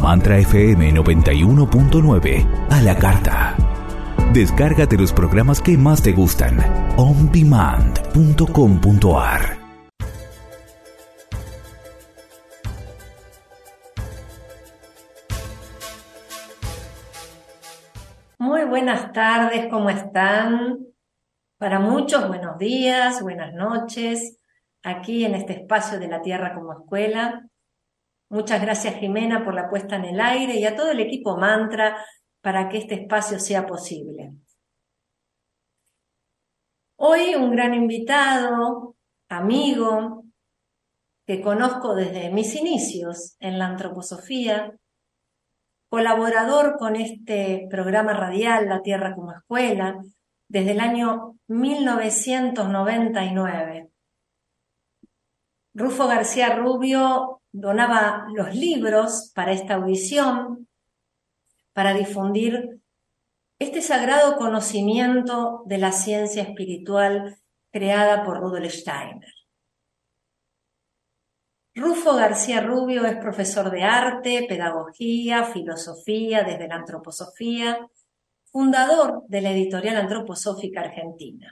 Mantra FM 91.9 a la carta. Descárgate los programas que más te gustan. ondemand.com.ar. Muy buenas tardes, ¿cómo están? Para muchos, buenos días, buenas noches, aquí en este espacio de la Tierra como Escuela. Muchas gracias, Jimena, por la puesta en el aire y a todo el equipo Mantra para que este espacio sea posible. Hoy un gran invitado, amigo, que conozco desde mis inicios en la antroposofía, colaborador con este programa radial La Tierra como Escuela desde el año 1999. Rufo García Rubio donaba los libros para esta audición, para difundir este sagrado conocimiento de la ciencia espiritual creada por Rudolf Steiner. Rufo García Rubio es profesor de arte, pedagogía, filosofía desde la antroposofía, fundador de la editorial antroposófica argentina.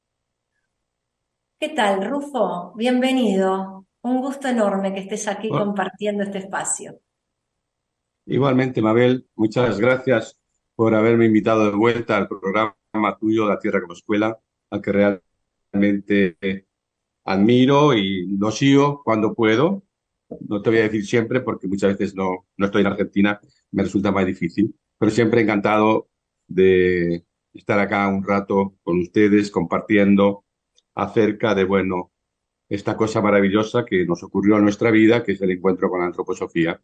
¿Qué tal, Rufo? Bienvenido. Un gusto enorme que estés aquí compartiendo este espacio. Igualmente, Mabel, muchas gracias por haberme invitado de vuelta al programa tuyo, La Tierra como Escuela, al que realmente admiro y lo sigo cuando puedo. No te voy a decir siempre porque muchas veces no estoy en Argentina, me resulta más difícil, pero siempre encantado de estar acá un rato con ustedes compartiendo acerca de, bueno, esta cosa maravillosa que nos ocurrió en nuestra vida, que es el encuentro con la antroposofía.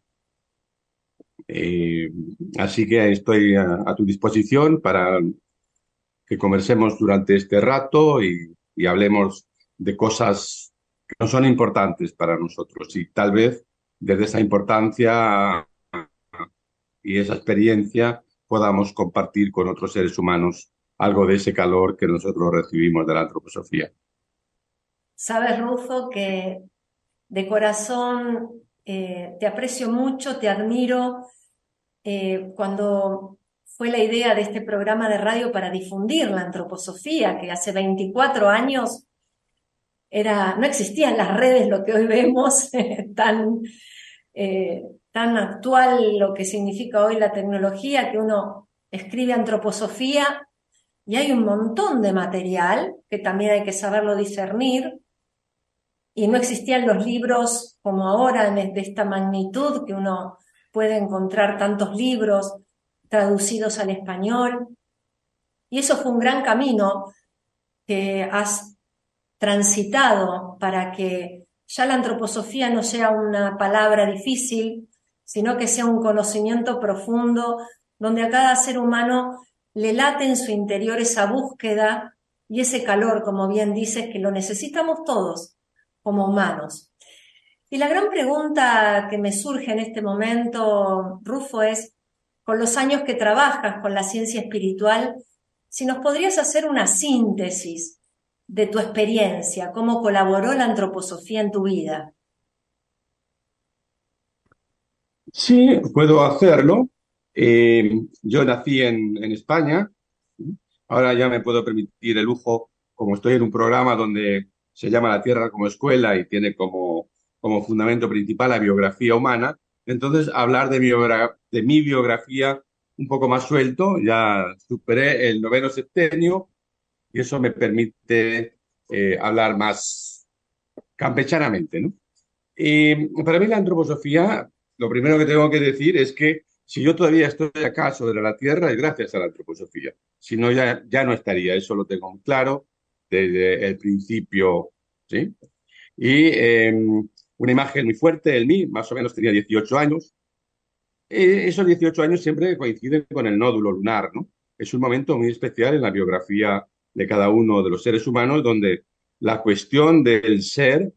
Eh, Así que estoy a tu disposición para que conversemos durante este rato y hablemos de cosas que no son importantes para nosotros y tal vez desde esa importancia y esa experiencia podamos compartir con otros seres humanos algo de ese calor que nosotros recibimos de la antroposofía. Sabes, Rufo, que de corazón te aprecio mucho, te admiro. Cuando fue la idea de este programa de radio para difundir la antroposofía, que hace 24 años no existían las redes, lo que hoy vemos, tan actual lo que significa hoy la tecnología, que uno escribe antroposofía y hay un montón de material que también hay que saberlo discernir, y no existían los libros como ahora de esta magnitud, que uno puede encontrar tantos libros traducidos al español. Y eso fue un gran camino que has transitado para que ya la antroposofía no sea una palabra difícil, sino que sea un conocimiento profundo donde a cada ser humano le late en su interior esa búsqueda y ese calor, como bien dices, que lo necesitamos todos como humanos. Y la gran pregunta que me surge en este momento, Rufo, es, con los años que trabajas con la ciencia espiritual, si nos podrías hacer una síntesis de tu experiencia, cómo colaboró la antroposofía en tu vida. Sí, puedo hacerlo. Yo nací en España. Ahora ya me puedo permitir el lujo, como estoy en un programa donde se llama La Tierra como Escuela y tiene como fundamento principal la biografía humana, entonces hablar de mi biografía un poco más suelto. Ya superé el noveno septenio y eso me permite hablar más campechanamente, ¿no? Para mí la antroposofía, lo primero que tengo que decir es que si yo todavía estoy acá sobre la Tierra es gracias a la antroposofía. Si no, ya no estaría. Eso lo tengo muy claro desde el principio, ¿sí? Y una imagen muy fuerte en mí, más o menos tenía 18 años. Esos 18 años siempre coinciden con el nódulo lunar, ¿no? Es un momento muy especial en la biografía de cada uno de los seres humanos donde la cuestión del ser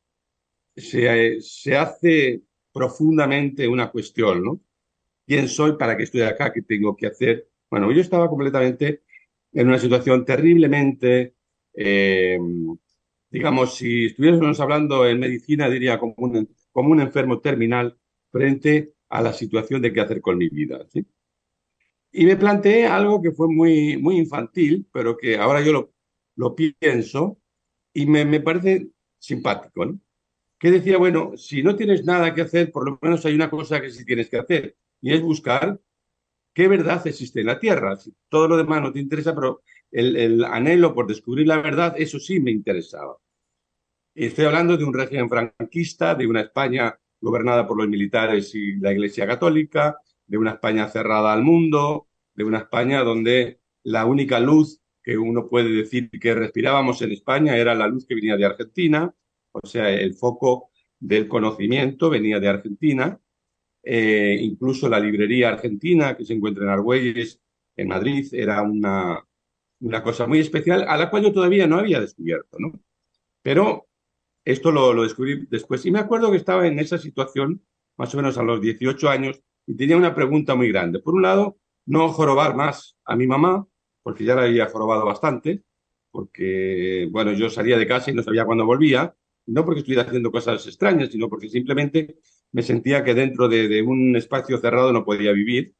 se hace profundamente una cuestión, ¿no? ¿Quién soy? ¿Para qué estoy acá? ¿Qué tengo que hacer? Bueno, yo estaba completamente en una situación terriblemente, digamos, si estuviésemos hablando en medicina, diría como un enfermo terminal frente a la situación de qué hacer con mi vida, ¿sí? Y me planteé algo que fue muy, muy infantil, pero que ahora yo lo pienso y me parece simpático, ¿no? Que decía, bueno, si no tienes nada que hacer, por lo menos hay una cosa que sí tienes que hacer, y es buscar qué verdad existe en la Tierra. Si todo lo demás no te interesa, pero el anhelo por descubrir la verdad, eso sí me interesaba. Y estoy hablando de un régimen franquista, de una España gobernada por los militares y la Iglesia Católica, de una España cerrada al mundo, de una España donde la única luz que uno puede decir que respirábamos en España era la luz que venía de Argentina, o sea, el foco del conocimiento venía de Argentina. Incluso la librería argentina que se encuentra en Argüelles, en Madrid, era una cosa muy especial a la cual yo todavía no había descubierto, ¿no? Pero esto lo descubrí después. Y me acuerdo que estaba en esa situación, más o menos a los 18 años, y tenía una pregunta muy grande. Por un lado, no jorobar más a mi mamá, porque ya la había jorobado bastante, porque, bueno, yo salía de casa y no sabía cuándo volvía, y no porque estuviera haciendo cosas extrañas, sino porque simplemente me sentía que dentro de un espacio cerrado no podía vivir.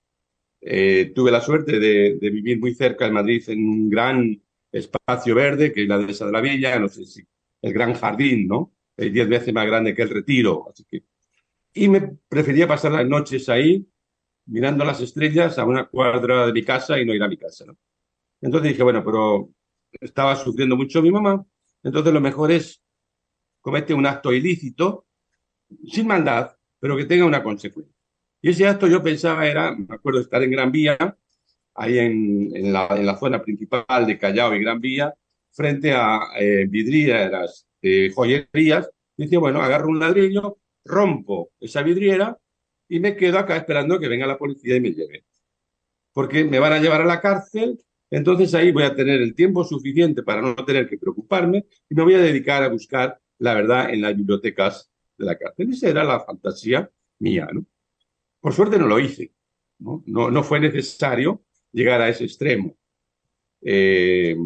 Tuve la suerte de vivir muy cerca de Madrid en un gran espacio verde, que es la Dehesa de la Villa, no sé si el Gran Jardín, ¿no? 10 veces más grande que el Retiro. Así que, y me prefería pasar las noches ahí, mirando las estrellas a una cuadra de mi casa y no ir a mi casa, ¿no? Entonces dije, bueno, pero estaba sufriendo mucho mi mamá, entonces lo mejor es comete un acto ilícito, sin maldad, pero que tenga una consecuencia. Y ese acto yo pensaba era, me acuerdo de estar en Gran Vía, ahí en la zona principal de Callao y Gran Vía, frente a vidrieras de joyerías, y decía, bueno, agarro un ladrillo, rompo esa vidriera y me quedo acá esperando que venga la policía y me lleve. Porque me van a llevar a la cárcel, entonces ahí voy a tener el tiempo suficiente para no tener que preocuparme y me voy a dedicar a buscar la verdad en las bibliotecas de la cárcel. Esa era la fantasía mía, ¿no? Por suerte no lo hice, ¿no? No fue necesario llegar a ese extremo. Eh,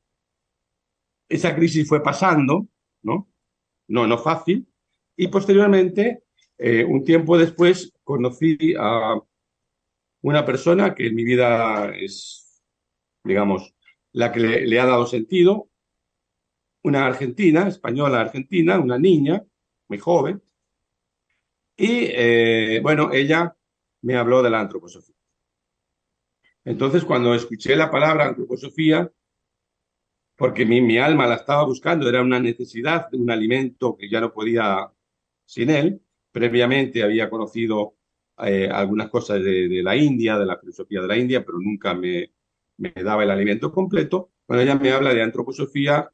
esa crisis fue pasando, ¿no? No fácil, y posteriormente, un tiempo después, conocí a una persona que en mi vida es, digamos, la que le ha dado sentido, una argentina, española argentina, una niña, muy joven, y bueno, ella me habló de la antroposofía. Entonces, cuando escuché la palabra antroposofía, porque mi alma la estaba buscando, era una necesidad, un alimento que ya no podía sin él. Previamente había conocido algunas cosas de la India, de la filosofía de la India, pero nunca me daba el alimento completo. Cuando ella me habla de antroposofía,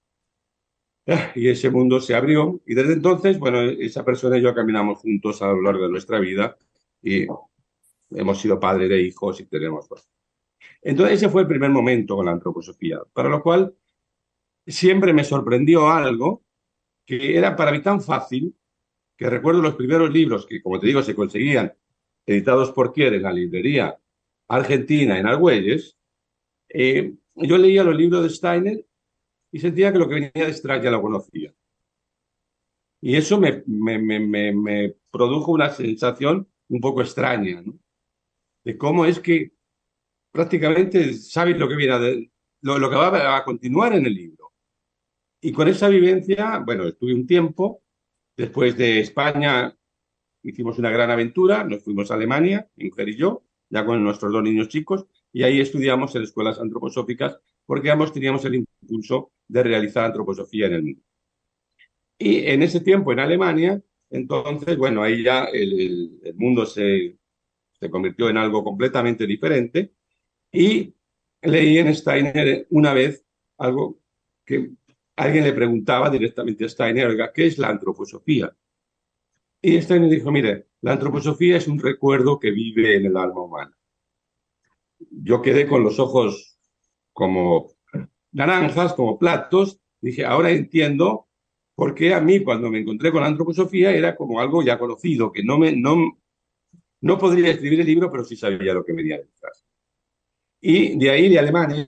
y ese mundo se abrió, y desde entonces, bueno, esa persona y yo caminamos juntos a lo largo de nuestra vida, y hemos sido padres de hijos y tenemos dos. Entonces, ese fue el primer momento con la antroposofía, para lo cual siempre me sorprendió algo que era para mí tan fácil que recuerdo los primeros libros que, como te digo, se conseguían editados por Kier en la librería argentina en Argüelles. Yo leía los libros de Steiner y sentía que lo que venía de Strack ya lo conocía. Y eso me produjo una sensación un poco extraña, ¿no? De cómo es que prácticamente sabes lo que viene lo que va a continuar en el libro. Y con esa vivencia, bueno, estuve un tiempo. Después de España hicimos una gran aventura, nos fuimos a Alemania, mi mujer y yo, ya con nuestros dos niños chicos, y ahí estudiamos en escuelas antroposóficas porque ambos teníamos el impulso de realizar antroposofía en el mundo. Y en ese tiempo en Alemania, entonces, bueno, ahí ya el mundo se convirtió en algo completamente diferente y leí en Steiner una vez algo que alguien le preguntaba directamente a Steiner, oiga, ¿qué es la antroposofía? Y Steiner dijo, mire, la antroposofía es un recuerdo que vive en el alma humana. Yo quedé con los ojos como naranjas, como platos. Dije, ahora entiendo por qué a mí cuando me encontré con la antroposofía era como algo ya conocido, que no podría escribir el libro, pero sí sabía lo que venía detrás. Y de ahí, de Alemania,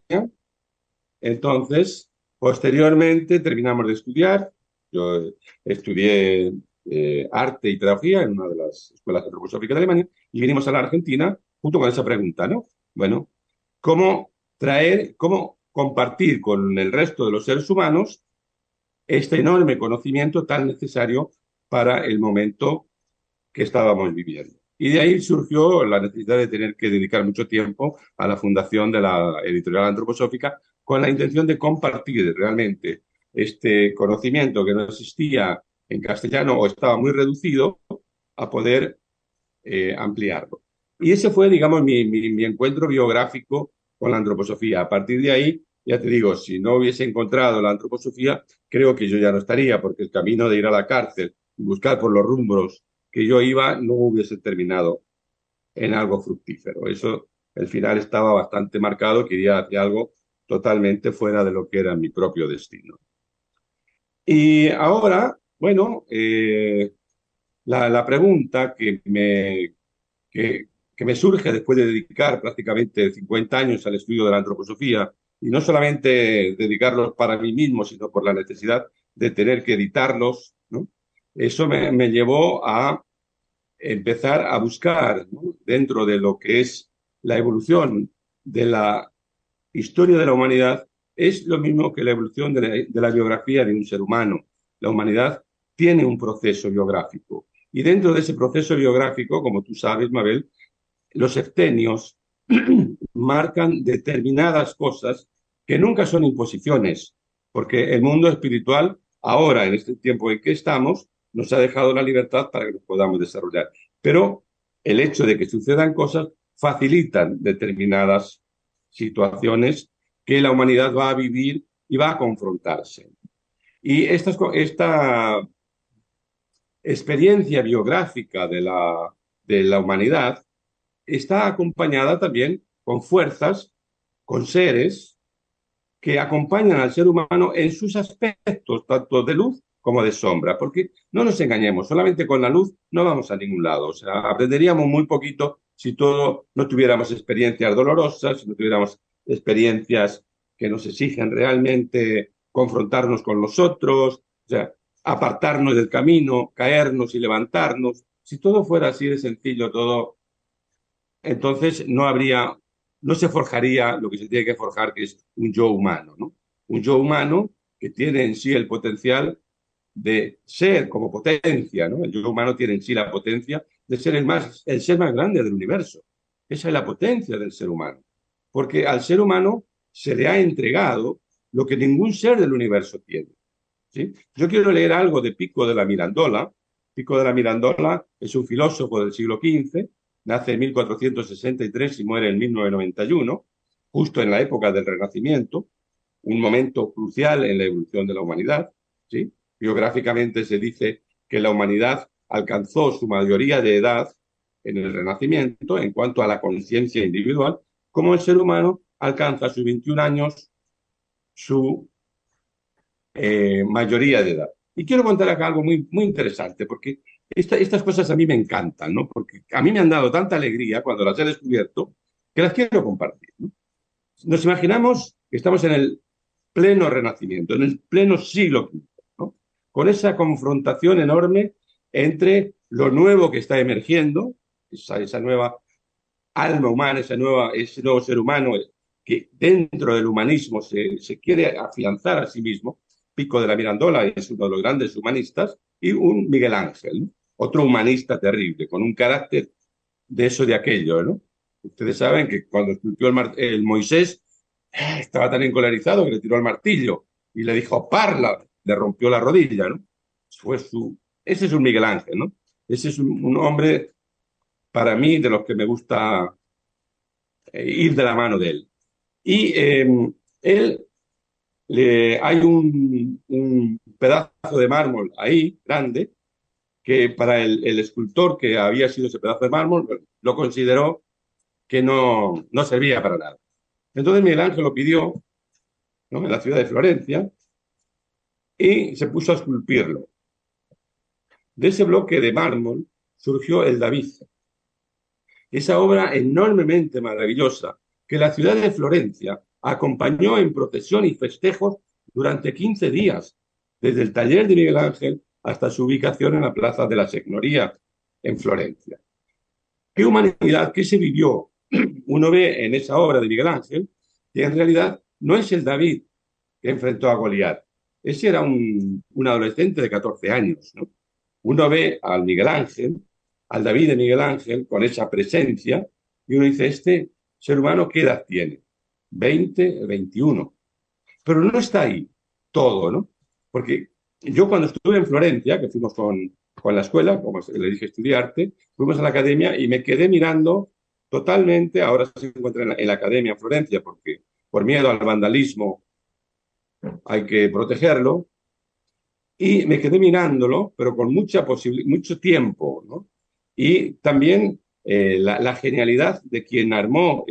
entonces, posteriormente terminamos de estudiar. Yo estudié arte y pedagogía en una de las escuelas antroposóficas de Alemania y vinimos a la Argentina junto con esa pregunta, ¿no? Bueno, cómo compartir con el resto de los seres humanos este enorme conocimiento tan necesario para el momento que estábamos viviendo. Y de ahí surgió la necesidad de tener que dedicar mucho tiempo a la fundación de la editorial antroposófica con la intención de compartir realmente este conocimiento que no existía en castellano o estaba muy reducido a poder ampliarlo. Y ese fue, digamos, mi encuentro biográfico con la antroposofía. A partir de ahí, ya te digo, si no hubiese encontrado la antroposofía, creo que yo ya no estaría, porque el camino de ir a la cárcel y buscar por los rumbos que yo iba no hubiese terminado en algo fructífero. Eso, el final estaba bastante marcado, que iría hacia algo totalmente fuera de lo que era mi propio destino. Y ahora, bueno, la pregunta que me surge después de dedicar prácticamente 50 años al estudio de la antroposofía, y no solamente dedicarlos para mí mismo, sino por la necesidad de tener que editarlos, ¿no? Eso me llevó a empezar a buscar, ¿no?, dentro de lo que es la evolución de la historia de la humanidad, es lo mismo que la evolución de la biografía de un ser humano. La humanidad tiene un proceso biográfico. Y dentro de ese proceso biográfico, como tú sabes, Mabel, los septenios marcan determinadas cosas que nunca son imposiciones, porque el mundo espiritual, ahora, en este tiempo en que estamos, nos ha dejado la libertad para que nos podamos desarrollar. Pero el hecho de que sucedan cosas facilitan determinadas situaciones que la humanidad va a vivir y va a confrontarse. Y esta experiencia biográfica de la humanidad está acompañada también con fuerzas, con seres que acompañan al ser humano en sus aspectos, tanto de luz como de sombra, porque no nos engañemos, solamente con la luz no vamos a ningún lado, o sea, aprenderíamos muy poquito si no tuviéramos experiencias dolorosas, si no tuviéramos experiencias que nos exigen realmente confrontarnos con los otros, o sea, apartarnos del camino, caernos y levantarnos. Si todo fuera así de sencillo, entonces no se forjaría lo que se tiene que forjar, que es un yo humano, ¿no? Un yo humano que tiene en sí el potencial de ser como potencia, ¿no? El yo humano tiene en sí la potencia de ser el ser más grande del universo. Esa es la potencia del ser humano. Porque al ser humano se le ha entregado lo que ningún ser del universo tiene, ¿sí? Yo quiero leer algo de Pico de la Mirandola. Pico de la Mirandola es un filósofo del siglo XV, nace en 1463 y muere en 1991, justo en la época del Renacimiento, un momento crucial en la evolución de la humanidad, ¿sí? Biográficamente se dice que la humanidad alcanzó su mayoría de edad en el Renacimiento en cuanto a la conciencia individual, como el ser humano alcanza a sus 21 años su mayoría de edad. Y quiero contar acá algo muy, muy interesante, porque estas cosas a mí me encantan, ¿no? Porque a mí me han dado tanta alegría cuando las he descubierto que las quiero compartir, ¿no? Nos imaginamos que estamos en el pleno Renacimiento, en el pleno siglo V, ¿no? Con esa confrontación enorme entre lo nuevo que está emergiendo, esa nueva alma humana, ese nuevo ser humano que dentro del humanismo se quiere afianzar a sí mismo. Pico de la Mirandola es uno de los grandes humanistas, y un Miguel Ángel, ¿no?, otro humanista terrible, con un carácter de eso, de aquello, ¿no? Ustedes saben que cuando esculpió el Moisés, estaba tan encolerizado que le tiró el martillo y le dijo, parla, le rompió la rodilla, ¿no? Ese es un Miguel Ángel, ¿no? Ese es un hombre, para mí, de los que me gusta ir de la mano de él. Y hay un pedazo de mármol ahí, grande, que para el escultor que había sido ese pedazo de mármol, lo consideró que no servía para nada. Entonces Miguel Ángel lo pidió, ¿no?, en la ciudad de Florencia, y se puso a esculpirlo. De ese bloque de mármol surgió el David, esa obra enormemente maravillosa que la ciudad de Florencia acompañó en procesión y festejos durante 15 días, desde el taller de Miguel Ángel hasta su ubicación en la Plaza de la Signoria, en Florencia. ¿Qué humanidad, qué se vivió? Uno ve en esa obra de Miguel Ángel que en realidad no es el David que enfrentó a Goliat. Ese era un adolescente de 14 años, ¿no? Uno ve al Miguel Ángel, al David de Miguel Ángel, con esa presencia, y uno dice, este ser humano, ¿qué edad tiene? 20, 21. Pero no está ahí todo, ¿no? Porque yo cuando estuve en Florencia, que fuimos con la escuela, como le dije, estudiarte, fuimos a la academia y me quedé mirando totalmente, ahora se encuentra en la academia en Florencia, porque por miedo al vandalismo hay que protegerlo, y me quedé mirándolo, pero con mucho tiempo, ¿no? Y también la genialidad de quien armó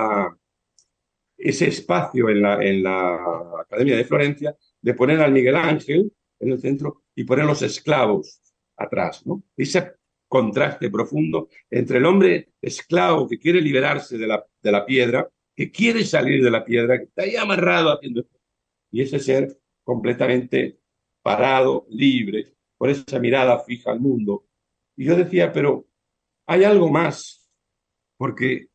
ese espacio en la Academia de Florencia, de poner al Miguel Ángel en el centro y poner los esclavos atrás, ¿no? Ese contraste profundo entre el hombre esclavo que quiere liberarse de la piedra, que quiere salir de la piedra, que está ahí amarrado haciendo esto, y ese ser completamente parado, libre, con esa mirada fija al mundo. Y yo decía, pero hay algo más, porque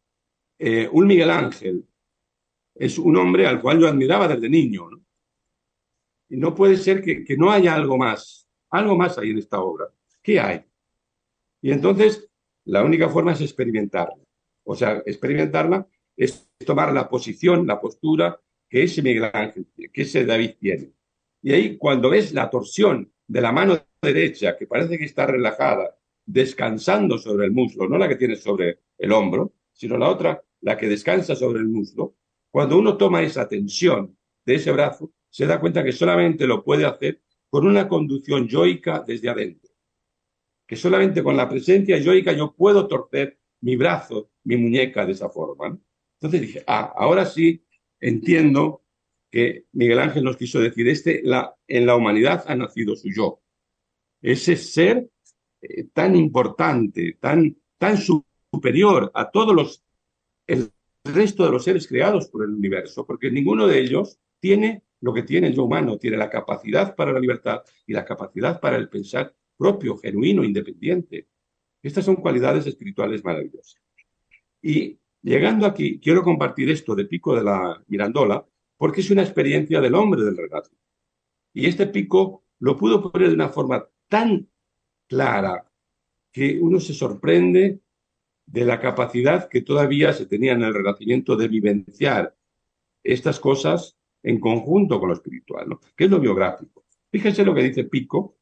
un Miguel Ángel es un hombre al cual yo admiraba desde niño, ¿no? Y no puede ser que no haya algo más ahí en esta obra. ¿Qué hay? Y entonces la única forma es experimentarla. O sea, experimentarla es tomar la posición, la postura que ese Miguel Ángel, que ese David tiene. Y ahí cuando ves la torsión de la mano derecha, que parece que está relajada, descansando sobre el muslo, no la que tiene sobre el hombro, sino la otra, la que descansa sobre el muslo, cuando uno toma esa tensión de ese brazo, se da cuenta que solamente lo puede hacer con una conducción yoica desde adentro. Que solamente con la presencia yoica yo puedo torcer mi brazo, mi muñeca de esa forma, ¿no? Entonces dije, ahora sí entiendo que Miguel Ángel nos quiso decir, en la humanidad ha nacido su yo. Ese ser tan importante, tan superior a el resto de los seres creados por el universo, porque ninguno de ellos tiene lo que tiene el yo humano, tiene la capacidad para la libertad y la capacidad para el pensar propio, genuino, independiente. Estas son cualidades espirituales maravillosas. Y llegando aquí, quiero compartir esto de Pico de la Mirandola, porque es una experiencia del hombre del Renacimiento. Y este Pico lo pudo poner de una forma tan clara que uno se sorprende de la capacidad que todavía se tenía en el Renacimiento de vivenciar estas cosas en conjunto con lo espiritual, ¿no? Que es lo biográfico. Fíjense lo que dice Pico.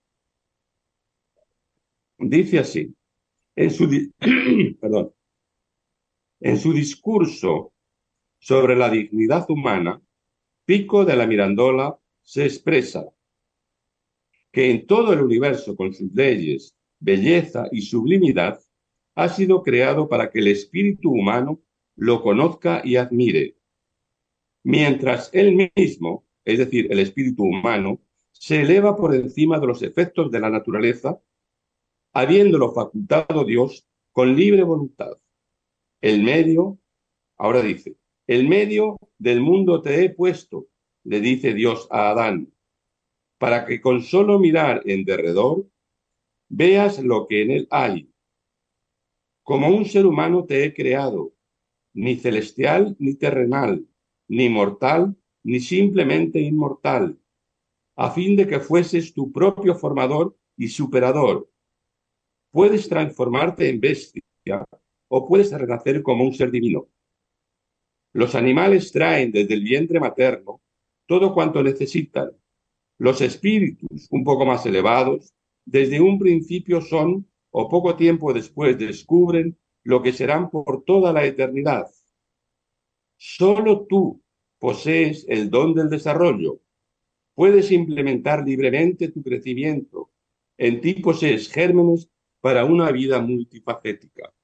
Dice así, en su, perdón, en su discurso sobre la dignidad humana, Pico de la Mirandola se expresa que en todo el universo, con sus leyes, belleza y sublimidad, ha sido creado para que el espíritu humano lo conozca y admire, mientras él mismo, es decir, el espíritu humano, se eleva por encima de los efectos de la naturaleza, habiéndolo facultado Dios con libre voluntad. El medio, ahora dice, el medio del mundo te he puesto, le dice Dios a Adán, para que con solo mirar en derredor veas lo que en él hay. Como un ser humano te he creado, ni celestial ni terrenal, ni mortal ni simplemente inmortal, a fin de que fueses tu propio formador y superador. Puedes transformarte en bestia o puedes renacer como un ser divino. Los animales traen desde el vientre materno todo cuanto necesitan. Los espíritus, un poco más elevados, desde un principio son, o poco tiempo después descubren, lo que serán por toda la eternidad. Solo tú posees el don del desarrollo. Puedes implementar libremente tu crecimiento. En ti posees gérmenes para una vida multifacética.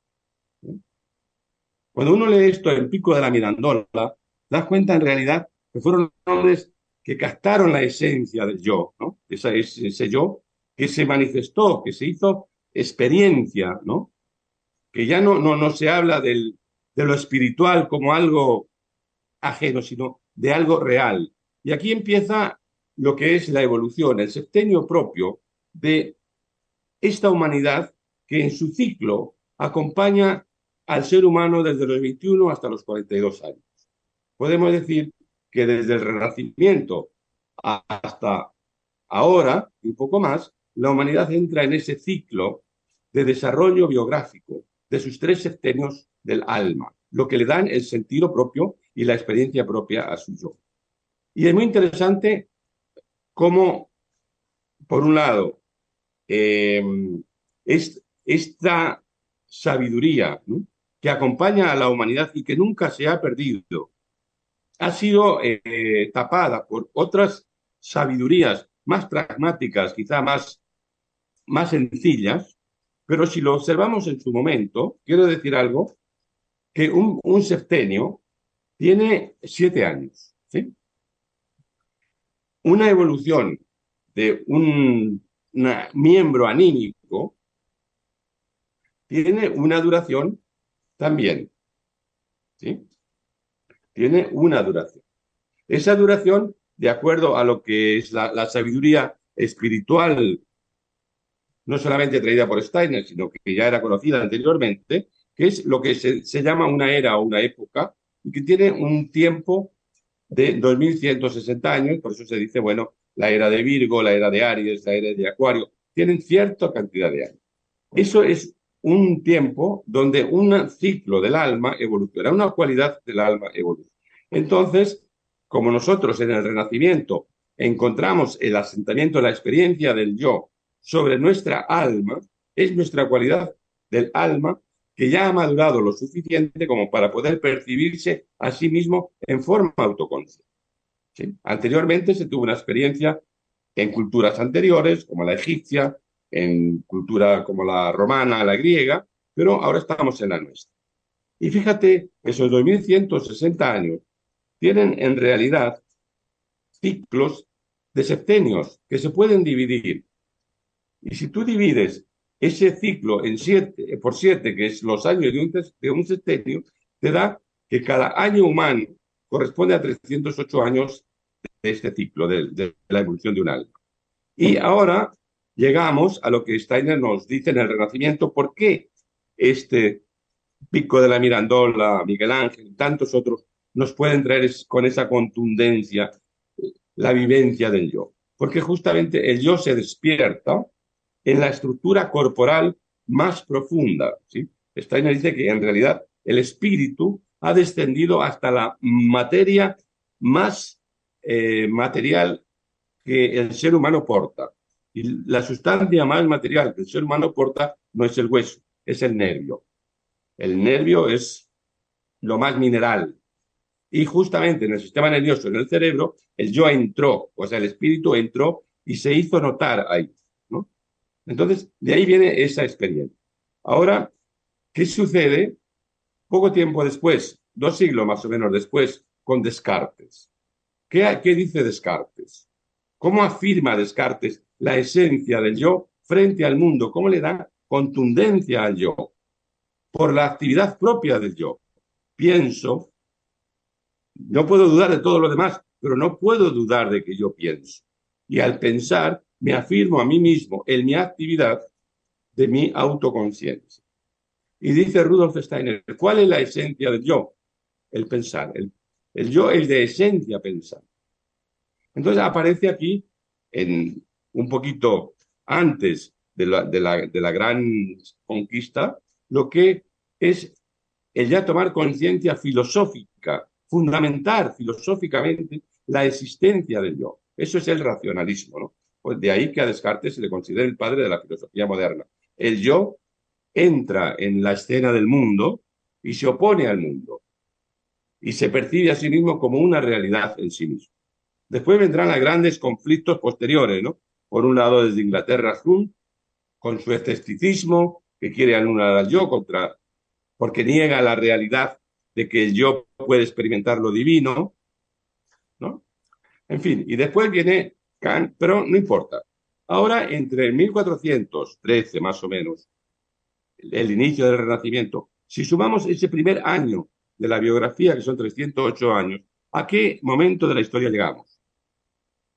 Cuando uno lee esto en Pico de la Mirandola, das cuenta en realidad que fueron hombres que captaron la esencia del yo, ¿no? Ese yo que se manifestó, que se hizo experiencia, ¿no? Que ya no se habla de lo espiritual como algo ajeno, sino de algo real. Y aquí empieza lo que es la evolución, el septenio propio de esta humanidad que en su ciclo acompaña al ser humano desde los 21 hasta los 42 años. Podemos decir que desde el Renacimiento hasta ahora, y un poco más, la humanidad entra en ese ciclo de desarrollo biográfico de sus tres septenios del alma, lo que le dan el sentido propio y la experiencia propia a su yo. Y es muy interesante cómo, por un lado, eh, esta sabiduría, ¿no?, que acompaña a la humanidad y que nunca se ha perdido, ha sido tapada por otras sabidurías más pragmáticas, quizá más sencillas, pero si lo observamos en su momento, quiero decir algo, que un septenio tiene 7 años, ¿sí? Una evolución de un miembro anímico tiene una duración también, ¿sí? Tiene una duración. Esa duración, de acuerdo a lo que es la sabiduría espiritual, no solamente traída por Steiner, sino que ya era conocida anteriormente, que es lo que se llama una era o una época, y que tiene un tiempo de 2160 años, por eso se dice, bueno, la era de Virgo, la era de Aries, la era de Acuario, tienen cierta cantidad de años. Eso es un tiempo donde un ciclo del alma evoluciona, una cualidad del alma evoluciona. Entonces, como nosotros en el Renacimiento encontramos el asentamiento, la experiencia del yo sobre nuestra alma, es nuestra cualidad del alma que ya ha madurado lo suficiente como para poder percibirse a sí mismo en forma autoconsciente, ¿sí? Anteriormente se tuvo una experiencia en culturas anteriores, como la egipcia, en cultura como la romana, la griega, pero ahora estamos en la nuestra. Y fíjate, esos 2160 años tienen en realidad ciclos de septenios que se pueden dividir. Y si tú divides ese ciclo en 7 por 7, que es los años de un septenio, te da que cada año humano corresponde a 308 años de este ciclo, de la evolución de un alma. Y ahora llegamos a lo que Steiner nos dice en el Renacimiento, ¿por qué este Pico de la Mirandola, Miguel Ángel y tantos otros nos pueden traer con esa contundencia la vivencia del yo? Porque justamente el yo se despierta en la estructura corporal más profunda, ¿sí? Steiner dice que en realidad el espíritu ha descendido hasta la materia más material que el ser humano porta. Y la sustancia más material que el ser humano porta no es el hueso, es el nervio. El nervio es lo más mineral. Y justamente en el sistema nervioso, en el cerebro, el yo entró, o sea, el espíritu entró y se hizo notar ahí, ¿no? Entonces, de ahí viene esa experiencia. Ahora, ¿qué sucede? Poco tiempo después, 2 siglos más o menos después, con Descartes. ¿Qué dice Descartes? ¿Cómo afirma Descartes la esencia del yo frente al mundo? ¿Cómo le da contundencia al yo? Por la actividad propia del yo. Pienso, no puedo dudar de todo lo demás, pero no puedo dudar de que yo pienso. Y al pensar, me afirmo a mí mismo en mi actividad de mi autoconciencia. Y dice Rudolf Steiner, ¿cuál es la esencia del yo? El pensar. El yo es de esencia pensar. Entonces aparece aquí, un poquito antes de la gran conquista, lo que es el ya tomar conciencia filosófica, fundamentar filosóficamente la existencia del yo. Eso es el racionalismo, ¿no? Pues de ahí que a Descartes se le considera el padre de la filosofía moderna. El yo entra en la escena del mundo y se opone al mundo y se percibe a sí mismo como una realidad en sí mismo. Después vendrán los grandes conflictos posteriores, ¿no? Por un lado, desde Inglaterra, Hume, con su escepticismo, que quiere anular al yo porque niega la realidad de que el yo puede experimentar lo divino, ¿no? En fin, y después viene Kant, pero no importa. Ahora, entre 1413 más o menos, el inicio del Renacimiento, si sumamos ese primer año de la biografía, que son 308 años, ¿a qué momento de la historia llegamos?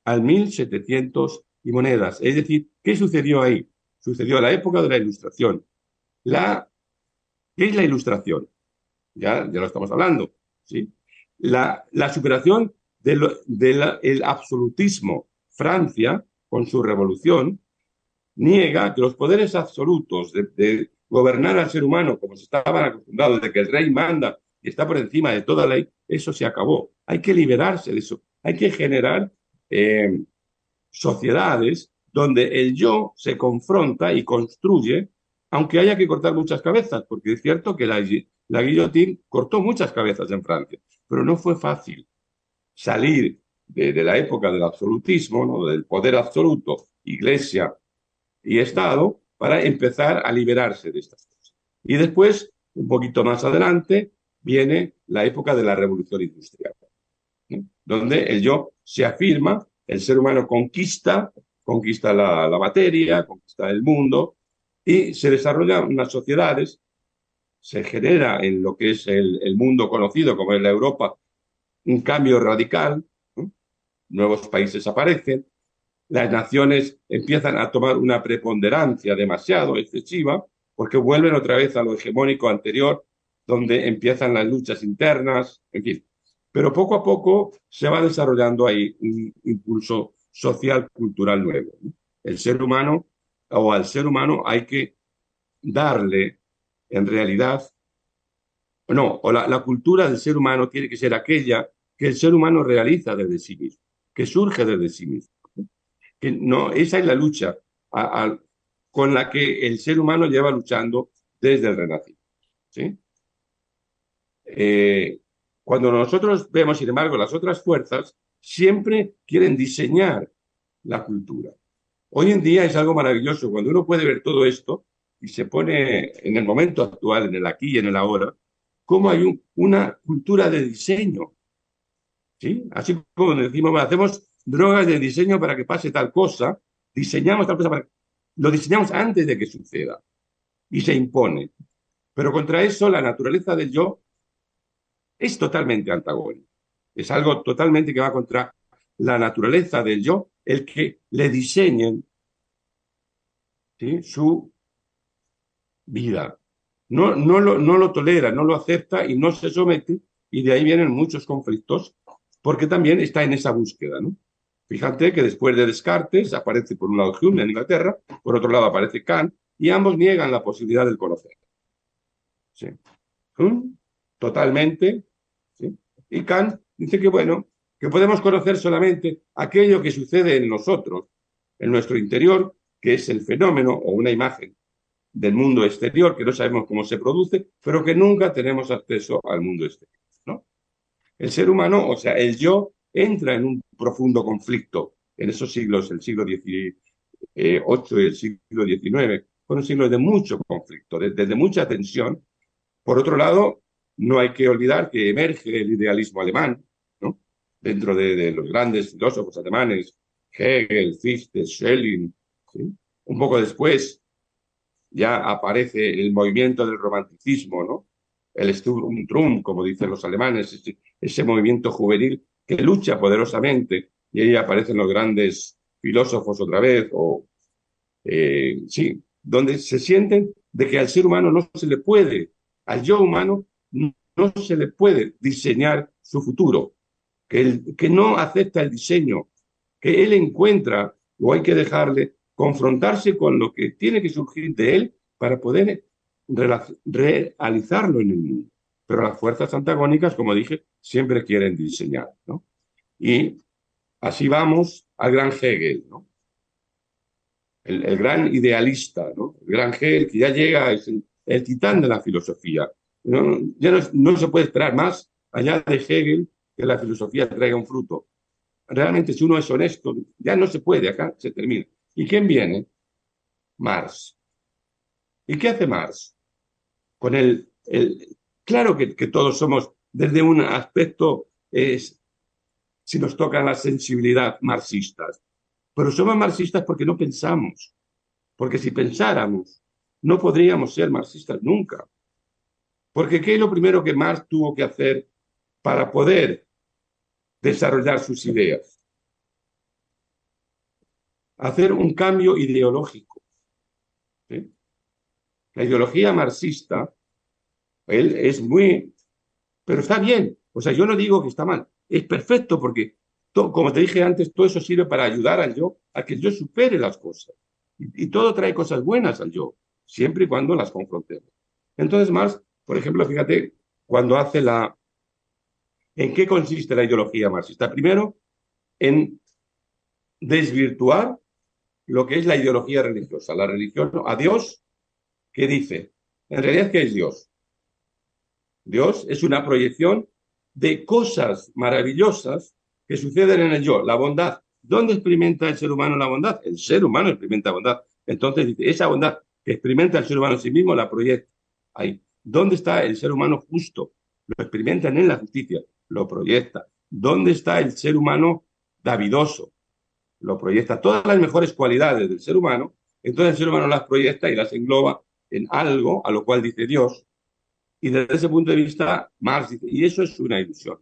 al 1700 y monedas. Es decir, ¿qué sucedió ahí? Sucedió a la época de la Ilustración. ¿Qué es la Ilustración? Ya lo estamos hablando, ¿sí? La superación del absolutismo. Francia, con su revolución, niega que los poderes absolutos de gobernar al ser humano como se estaban acostumbrados, de que el rey manda y está por encima de toda ley, eso se acabó. Hay que liberarse de eso. Hay que generar sociedades donde el yo se confronta y construye, aunque haya que cortar muchas cabezas, porque es cierto que la guillotina cortó muchas cabezas en Francia, pero no fue fácil salir de la época del absolutismo, ¿no? Del poder absoluto, iglesia y Estado, para empezar a liberarse de estas cosas. Y después, un poquito más adelante, viene la época de la revolución industrial, ¿no? Donde el yo se afirma, el ser humano conquista la materia, conquista el mundo y se desarrollan unas sociedades, se genera en lo que es el mundo conocido como es la Europa un cambio radical, ¿no? Nuevos países aparecen, las naciones empiezan a tomar una preponderancia demasiado excesiva porque vuelven otra vez a lo hegemónico anterior, donde empiezan las luchas internas, en fin. Pero poco a poco se va desarrollando ahí un impulso social, cultural nuevo, ¿no? El ser humano, o al ser humano hay que darle, en realidad, no, o la cultura del ser humano tiene que ser aquella que el ser humano realiza desde sí mismo, que surge desde sí mismo. Que no, esa es la lucha con la que el ser humano lleva luchando desde el Renacimiento, ¿sí? Cuando nosotros vemos, sin embargo, las otras fuerzas, siempre quieren diseñar la cultura. Hoy en día es algo maravilloso cuando uno puede ver todo esto y se pone en el momento actual, en el aquí y en el ahora, cómo hay una cultura de diseño, ¿sí? Así como decimos, bueno, hacemos drogas de diseño para que pase tal cosa, diseñamos tal cosa lo diseñamos antes de que suceda y se impone. Pero contra eso la naturaleza del yo es totalmente antagónica. Es algo totalmente que va contra la naturaleza del yo, el que le diseñen, ¿sí?, su vida. No lo tolera, no lo acepta y no se somete, y de ahí vienen muchos conflictos, porque también está en esa búsqueda, ¿no? Fíjate que después de Descartes aparece por un lado Hume en Inglaterra, por otro lado aparece Kant, y ambos niegan la posibilidad del conocer. ¿Sí? Hume, totalmente, ¿sí? Y Kant dice que, bueno, que podemos conocer solamente aquello que sucede en nosotros, en nuestro interior, que es el fenómeno o una imagen del mundo exterior, que no sabemos cómo se produce, pero que nunca tenemos acceso al mundo exterior, ¿no? El ser humano, o sea, el yo, entra en un profundo conflicto en esos siglos, el siglo XVIII y el siglo XIX, fueron siglos de mucho conflicto, de mucha tensión. Por otro lado, no hay que olvidar que emerge el idealismo alemán, ¿no? Dentro de los grandes filósofos alemanes, Hegel, Fichte, Schelling, ¿sí? Un poco después ya aparece el movimiento del romanticismo, ¿no? El Sturm und Drang, como dicen los alemanes, ese movimiento juvenil que lucha poderosamente, y ahí aparecen los grandes filósofos otra vez, sí, donde se sienten de que al ser humano no se le puede, al yo humano no se le puede diseñar su futuro, que no acepta el diseño, que él encuentra, o hay que dejarle confrontarse con lo que tiene que surgir de él para poder realizarlo en el mundo. Pero las fuerzas antagónicas, como dije, siempre quieren diseñar, ¿no? Y así vamos al gran Hegel, ¿no? El gran idealista, ¿no? El gran Hegel que ya llega, es el titán de la filosofía. Ya no se puede esperar más allá de Hegel que la filosofía traiga un fruto. Realmente, si uno es honesto, ya no se puede, acá se termina. ¿Y quién viene? Marx. ¿Y qué hace Marx? Con claro que todos somos, desde un aspecto, si nos toca la sensibilidad, marxistas, pero somos marxistas porque no pensamos, porque si pensáramos, no podríamos ser marxistas nunca. Porque ¿qué es lo primero que Marx tuvo que hacer para poder desarrollar sus ideas? hacer un cambio ideológico, ¿sí? La ideología marxista, él es muy... Pero está bien. O sea, yo no digo que está mal. Es perfecto porque, como te dije antes, todo eso sirve para ayudar al yo a que el yo supere las cosas. Y todo trae cosas buenas al yo, siempre y cuando las confrontemos. Entonces, Marx, por ejemplo, fíjate, cuando hace la... ¿En qué consiste la ideología marxista? Primero, en desvirtuar lo que es la ideología religiosa. La religión a Dios, ¿qué dice? En realidad, ¿qué es Dios? Dios es una proyección de cosas maravillosas que suceden en el yo. La bondad. ¿Dónde experimenta el ser humano la bondad? El ser humano experimenta bondad. Entonces dice, esa bondad que experimenta el ser humano en sí mismo la proyecta ahí. ¿Dónde está el ser humano justo? Lo experimentan en la justicia, lo proyecta. ¿Dónde está el ser humano davidoso? Lo proyecta. Todas las mejores cualidades del ser humano, entonces el ser humano las proyecta y las engloba en algo a lo cual dice Dios. Y desde ese punto de vista, Marx dice, y eso es una ilusión,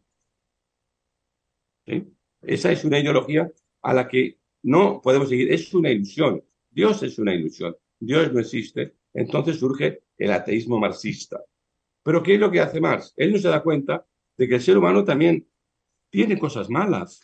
¿sí? Esa es una ideología a la que no podemos seguir. Es una ilusión. Dios es una ilusión. Dios no existe. Entonces surge el ateísmo marxista. Pero ¿qué es lo que hace Marx? Él no se da cuenta de que el ser humano también tiene cosas malas,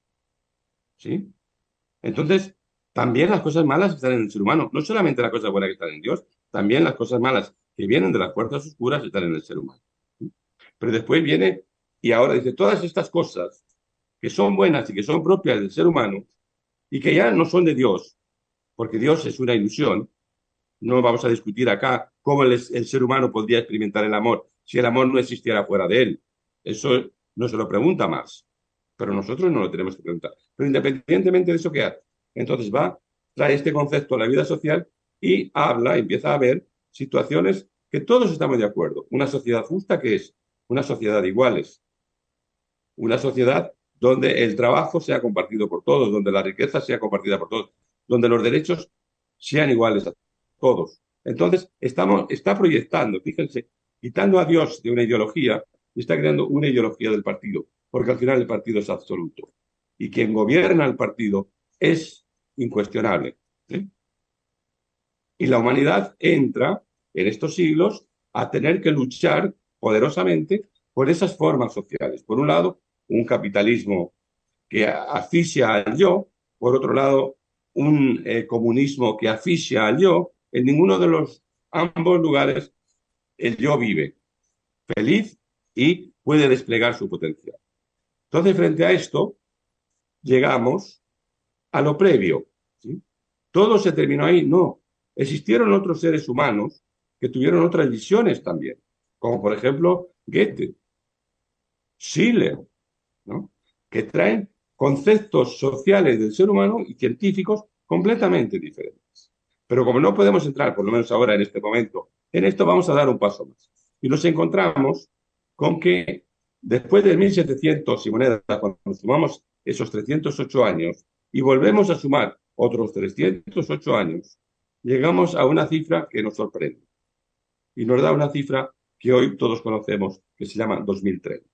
¿sí? Entonces, también las cosas malas están en el ser humano. No solamente las cosas buenas que están en Dios, también las cosas malas que vienen de las fuerzas oscuras están en el ser humano. Pero después viene y ahora dice, todas estas cosas que son buenas y que son propias del ser humano y que ya no son de Dios, porque Dios es una ilusión, no vamos a discutir acá cómo el ser humano podría experimentar el amor si el amor no existiera fuera de él. Eso no se lo pregunta más, pero nosotros no lo tenemos que preguntar. Pero independientemente de eso que hace, entonces trae este concepto a la vida social y empieza a ver situaciones que todos estamos de acuerdo. Una sociedad justa que es una sociedad de iguales, una sociedad donde el trabajo sea compartido por todos, donde la riqueza sea compartida por todos, donde los derechos sean iguales a todos. Entonces, está proyectando, fíjense, quitando a Dios de una ideología, y está creando una ideología del partido, porque al final el partido es absoluto. Y quien gobierna el partido es incuestionable, ¿sí? Y la humanidad entra en estos siglos a tener que luchar poderosamente por esas formas sociales. Por un lado, un capitalismo que asfixia al yo, por otro lado, un comunismo que asfixia al yo. En ninguno de los ambos lugares el yo vive feliz y puede desplegar su potencial. Entonces, frente a esto, llegamos a lo previo, ¿sí? ¿Todo se terminó ahí? No. Existieron otros seres humanos que tuvieron otras visiones también, como por ejemplo Goethe, Schiller, ¿no? Que traen conceptos sociales del ser humano y científicos completamente diferentes. Pero como no podemos entrar, por lo menos ahora en este momento, en esto vamos a dar un paso más. Y nos encontramos con que después de 1700 y monedas, cuando sumamos esos 308 años y volvemos a sumar otros 308 años, llegamos a una cifra que nos sorprende. Y nos da una cifra que hoy todos conocemos, que se llama 2030.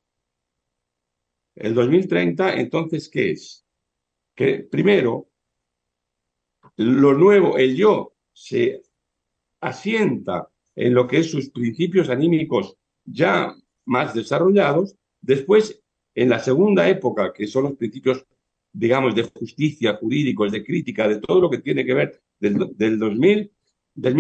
El 2030, entonces, ¿qué es? Que primero, lo nuevo, el yo, se asienta en lo que es sus principios anímicos ya más desarrollados. Después, en la segunda época, que son los principios, digamos, de justicia, jurídicos, de crítica, de todo lo que tiene que ver del 2000, del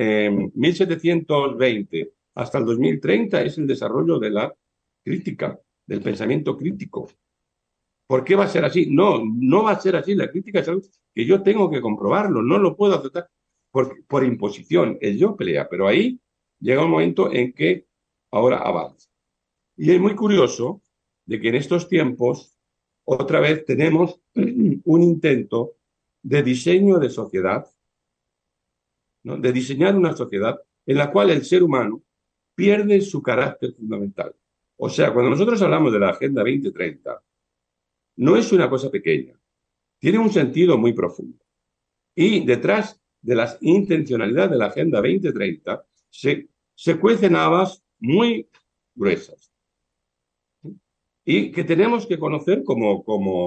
1720 hasta el 2030, es el desarrollo de la crítica, del pensamiento crítico. ¿Por qué va a ser así? No, no va a ser así. La crítica es algo que yo tengo que comprobarlo, no lo puedo aceptar por imposición. El yo pelea, pero ahí llega un momento en que ahora avanza. Y es muy curioso de que en estos tiempos otra vez tenemos un intento de diseño de sociedad, ¿no? De diseñar una sociedad en la cual el ser humano pierde su carácter fundamental. O sea, cuando nosotros hablamos de la Agenda 2030, no es una cosa pequeña, tiene un sentido muy profundo. Y detrás de las intencionalidades de la Agenda 2030 se cuecen habas muy gruesas y que tenemos que conocer como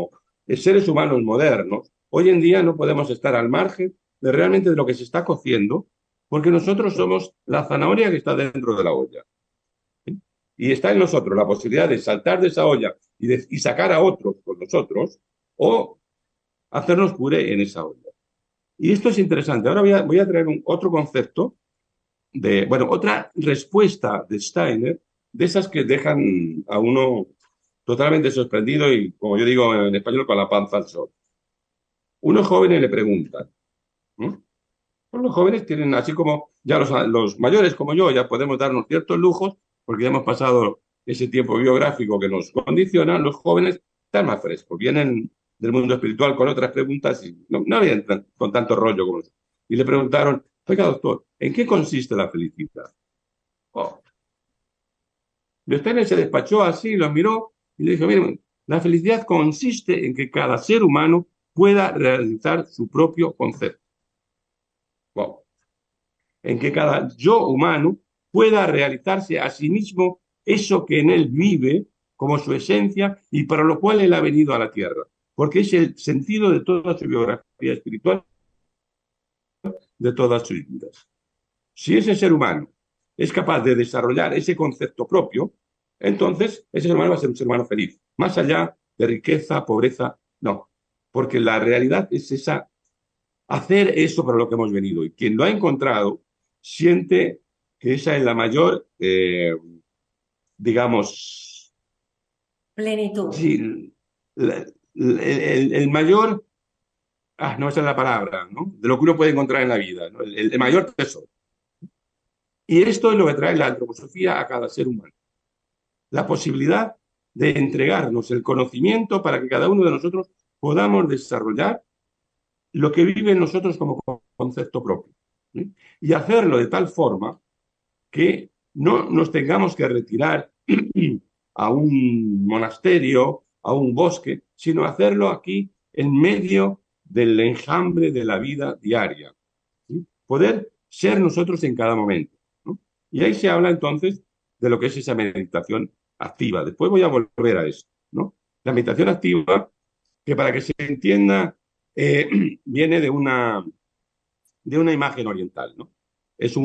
seres humanos modernos, hoy en día no podemos estar al margen de realmente de lo que se está cociendo, porque nosotros somos la zanahoria que está dentro de la olla. ¿Sí? Y está en nosotros la posibilidad de saltar de esa olla y sacar a otros con nosotros, o hacernos puré en esa olla. Y esto es interesante. Ahora voy a traer otro concepto bueno, otra respuesta de Steiner, de esas que dejan a uno totalmente sorprendido y, como yo digo en español, con la panza al sol. Unos jóvenes le preguntan, ¿no? Pues los jóvenes tienen, así como ya los mayores como yo, ya podemos darnos ciertos lujos, porque ya hemos pasado ese tiempo biográfico que nos condiciona, los jóvenes están más frescos, vienen del mundo espiritual con otras preguntas y no vienen con tanto rollo como nosotros. Y le preguntaron, oiga, doctor, ¿en qué consiste la felicidad? Oh. Steiner se despachó así, los miró y le dijo, miren, la felicidad consiste en que cada ser humano pueda realizar su propio concepto. Wow. En que cada yo humano pueda realizarse a sí mismo eso que en él vive como su esencia y para lo cual él ha venido a la tierra. Porque es el sentido de toda su biografía espiritual, de todas sus vidas. Si ese ser humano es capaz de desarrollar ese concepto propio, entonces ese ser humano va a ser un ser humano feliz. Más allá de riqueza, pobreza, no. Porque la realidad es esa, hacer eso para lo que hemos venido. Y quien lo ha encontrado siente que esa es la mayor, digamos, Plenitud. sí, el mayor, no esa es la palabra, ¿no? De lo que uno puede encontrar en la vida, ¿no? El mayor tesoro. Y esto es lo que trae la antroposofía a cada ser humano. La posibilidad de entregarnos el conocimiento para que cada uno de nosotros podamos desarrollar lo que vive en nosotros como concepto propio. ¿Sí? Y hacerlo de tal forma que no nos tengamos que retirar a un monasterio, a un bosque, sino hacerlo aquí en medio del enjambre de la vida diaria. ¿Sí? Poder ser nosotros en cada momento. ¿No? Y ahí se habla entonces de lo que es esa meditación activa. Después voy a volver a eso, ¿no? La meditación activa, que para que se entienda, viene de una imagen oriental, ¿no? Es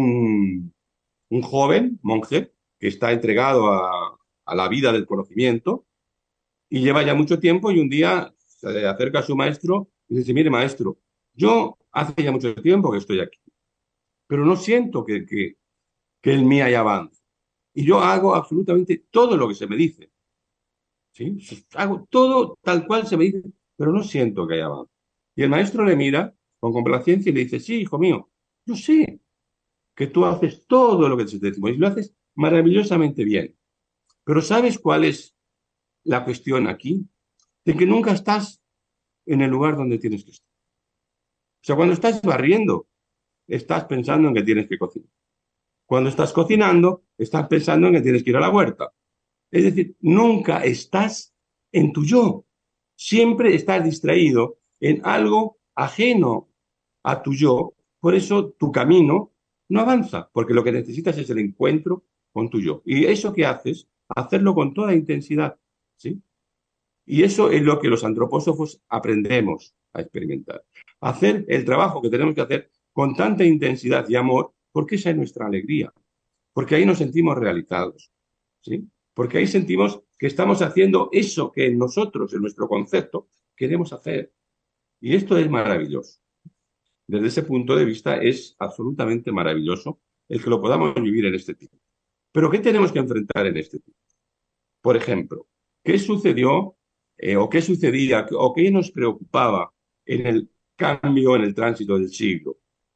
un joven monje que está entregado a la vida del conocimiento y lleva ya mucho tiempo y un día se acerca a su maestro y dice, mire maestro, yo hace ya mucho tiempo que estoy aquí, pero no siento que el mí haya avance. Y yo hago absolutamente todo lo que se me dice. ¿Sí? Hago todo tal cual se me dice, pero no siento que haya avance. Y el maestro le mira con complacencia y le dice, sí, hijo mío, yo sé que tú haces todo lo que te decimos y lo haces maravillosamente bien. Pero ¿sabes cuál es la cuestión aquí? De que nunca estás en el lugar donde tienes que estar. O sea, cuando estás barriendo, estás pensando en que tienes que cocinar. Cuando estás cocinando, estás pensando en que tienes que ir a la huerta. Es decir, nunca estás en tu yo. Siempre estás distraído en algo ajeno a tu yo. Por eso tu camino no avanza, porque lo que necesitas es el encuentro con tu yo. Y eso que haces, hacerlo con toda intensidad. ¿Sí? Y eso es lo que los antropósofos aprendemos a experimentar. Hacer el trabajo que tenemos que hacer con tanta intensidad y amor, porque esa es nuestra alegría. Porque ahí nos sentimos realizados. ¿Sí? Porque ahí sentimos que estamos haciendo eso que nosotros, en nuestro concepto, queremos hacer. Y esto es maravilloso. Desde ese punto de vista es absolutamente maravilloso el que lo podamos vivir en este tiempo. Pero ¿qué tenemos que enfrentar en este tiempo? Por ejemplo, ¿qué sucedió o qué sucedía o qué nos preocupaba en el cambio, en el tránsito del siglo?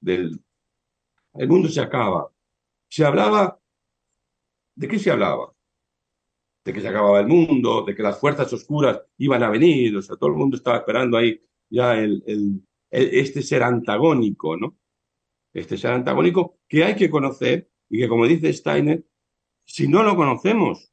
El mundo se acaba. Se hablaba, ¿de qué se hablaba? De que se acababa el mundo, de que las fuerzas oscuras iban a venir, o sea, todo el mundo estaba esperando ahí ya este ser antagónico, ¿no? Este ser antagónico que hay que conocer y que, como dice Steiner, si no lo conocemos,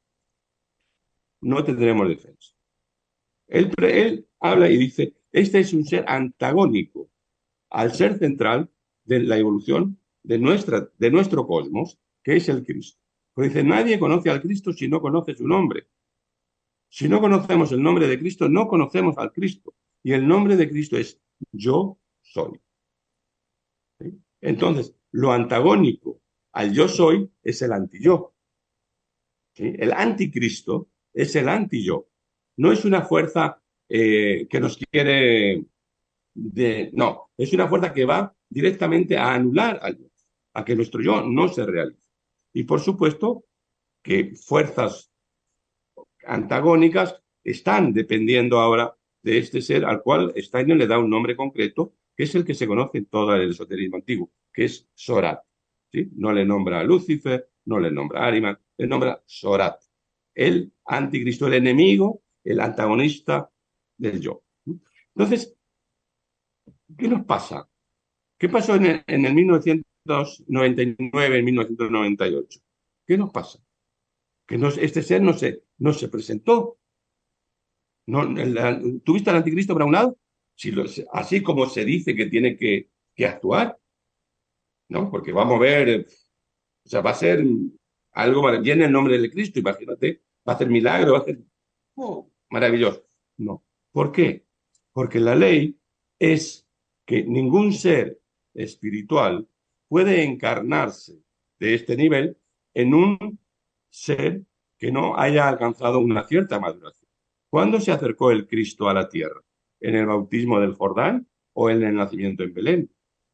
no tendremos defensa. Él habla y dice, este es un ser antagónico al ser central de la evolución de nuestro cosmos, que es el Cristo. Pero dice, nadie conoce al Cristo si no conoce su nombre. Si no conocemos el nombre de Cristo, no conocemos al Cristo. Y el nombre de Cristo es yo soy. ¿Sí? Entonces, lo antagónico al yo soy es el anti-yo. ¿Sí? El anticristo es el anti-yo. No es una fuerza que nos quiere... no, es una fuerza que va directamente a anular al yo, a que nuestro yo no se realice. Y por supuesto que fuerzas antagónicas están dependiendo ahora de este ser al cual Steiner le da un nombre concreto, que es el que se conoce en todo el esoterismo antiguo, que es Sorat. ¿Sí? No le nombra a Lucifer, no le nombra a Ariman, le nombra Sorat, el anticristo, el enemigo, el antagonista del yo. Entonces, ¿qué nos pasa? ¿Qué pasó en el 1999, en 1998? ¿Qué nos pasa? Que este ser no se presentó. No, ¿tuviste al anticristo para un lado? Si así como se dice que tiene que actuar, ¿no? Porque vamos a ver, o sea, va a ser algo viene el nombre del Cristo, imagínate, va a hacer milagro, va a hacer maravilloso. No. ¿Por qué? Porque la ley es que ningún ser espiritual puede encarnarse de este nivel en un ser que no haya alcanzado una cierta maduración. ¿Cuándo se acercó el Cristo a la tierra? ¿En el bautismo del Jordán o en el nacimiento en Belén?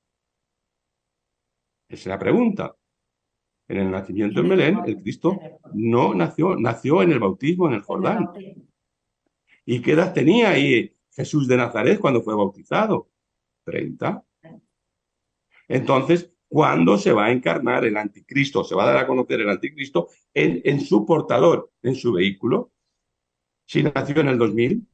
Esa es la pregunta. En el nacimiento en Belén, el Cristo no nació en el bautismo en el Jordán. ¿Y qué edad tenía ahí Jesús de Nazaret cuando fue bautizado? 30. Entonces, ¿cuándo se va a encarnar el anticristo? Se va a dar a conocer el anticristo en su portador, en su vehículo. Si nació en el 2000,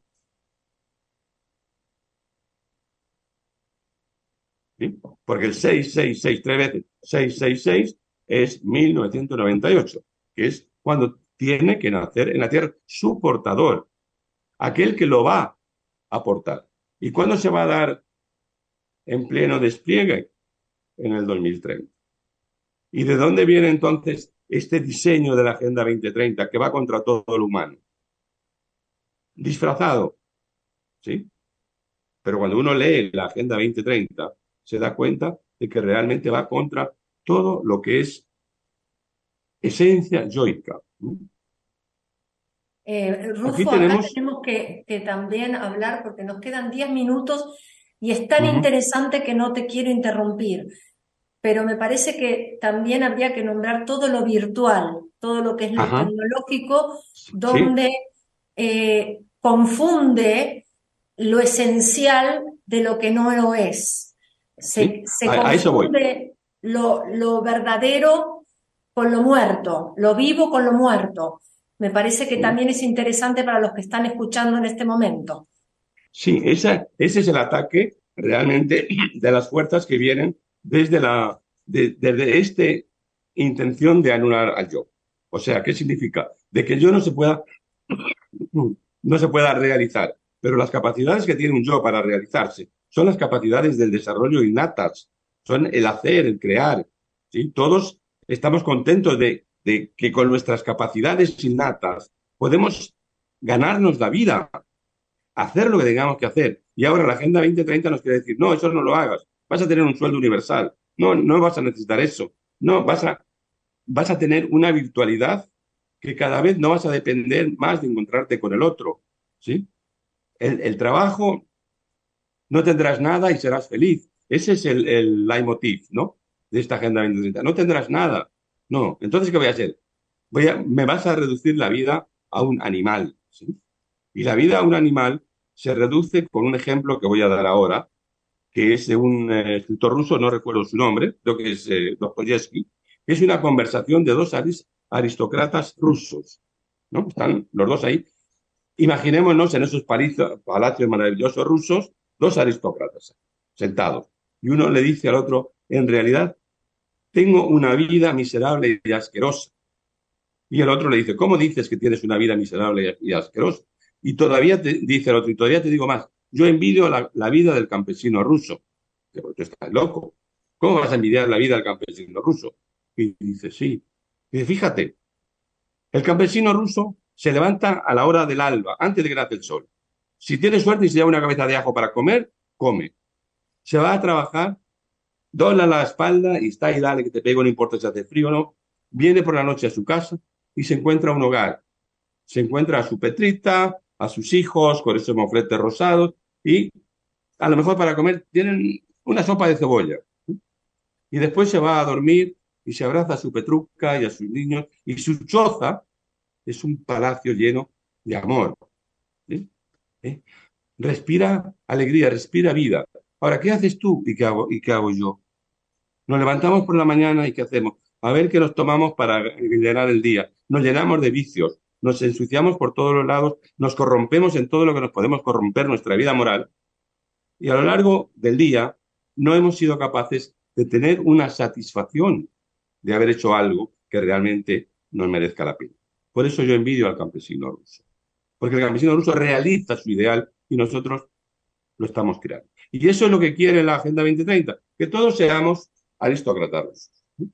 ¿sí? Porque el 666, tres veces 666 es 1998, que es cuando tiene que nacer en la tierra su portador, aquel que lo va a aportar. ¿Y cuándo se va a dar en pleno despliegue? En el 2030. ¿Y de dónde viene entonces este diseño de la Agenda 2030 que va contra todo lo humano? Disfrazado, ¿sí? Pero cuando uno lee la Agenda 2030, se da cuenta de que realmente va contra todo lo que es esencia yoica. Aquí Rufo, acá tenemos... tenemos que también hablar porque nos quedan 10 minutos y es tan Ujú. interesante que no te quiero interrumpir, pero me parece que también habría que nombrar todo lo virtual, todo lo que es lo Ajá, tecnológico, sí, donde confunde lo esencial de lo que no lo es. sí, Se a eso voy. confunde lo verdadero con lo muerto, lo vivo con lo muerto. Me parece que Sí, también es interesante para los que están escuchando en este momento. sí, ese es el ataque realmente de las fuerzas que vienen desde esta intención de anular al yo. O sea, ¿qué significa? De que el yo no se pueda realizar, pero las capacidades que tiene un yo para realizarse son las capacidades del desarrollo innatas, son el hacer, el crear. ¿Sí? Todos estamos contentos de que con nuestras capacidades innatas podemos ganarnos la vida, hacer lo que tengamos que hacer. Y ahora la Agenda 2030 nos quiere decir, no, eso no lo hagas, vas a tener un sueldo universal, no, no vas a necesitar eso, no, vas a tener una virtualidad que cada vez no vas a depender más de encontrarte con el otro, ¿sí? El trabajo, no tendrás nada y serás feliz. Ese es el leitmotiv, ¿no? De esta Agenda 2030. No tendrás nada. No. Entonces, ¿qué voy a hacer? Me vas a reducir la vida a un animal, ¿sí? Y la vida a un animal se reduce con un ejemplo que voy a dar ahora, que es de un escritor ruso, no recuerdo su nombre, creo que es Dostoyevsky, que es una conversación de dos aristócratas rusos, ¿no? Están los dos ahí. Imaginémonos en esos palacios maravillosos rusos, dos aristócratas sentados. Y uno le dice al otro, en realidad, tengo una vida miserable y asquerosa. Y el otro le dice, ¿cómo dices que tienes una vida miserable y asquerosa? Y todavía dice el otro, y todavía te digo más, yo envidio la vida del campesino ruso. Que tú estás loco. ¿Cómo vas a envidiar la vida del campesino ruso? Y dice, sí. Y dice, fíjate, el campesino ruso se levanta a la hora del alba, antes de que nace el sol. Si tiene suerte y se lleva una cabeza de ajo para comer, come. Se va a trabajar, dobla la espalda y está ahí, dale que te pego, no importa si hace frío o no. Viene por la noche a su casa y se encuentra un hogar. Se encuentra a su Petrita, a sus hijos con esos mofletes rosados y a lo mejor para comer tienen una sopa de cebolla. Y después se va a dormir y se abraza a su Petruca y a sus niños y su choza es un palacio lleno de amor. ¿Sí? ¿Eh? Respira alegría, respira vida. Ahora, ¿qué haces tú y qué hago yo? Nos levantamos por la mañana y ¿qué hacemos? A ver qué nos tomamos para llenar el día. Nos llenamos de vicios, nos ensuciamos por todos los lados, nos corrompemos en todo lo que nos podemos corromper nuestra vida moral y a lo largo del día no hemos sido capaces de tener una satisfacción de haber hecho algo que realmente nos merezca la pena. Por eso yo envidio al campesino ruso, porque el campesino ruso realiza su ideal y nosotros lo estamos creando. Y eso es lo que quiere la Agenda 2030, que todos seamos aristócratas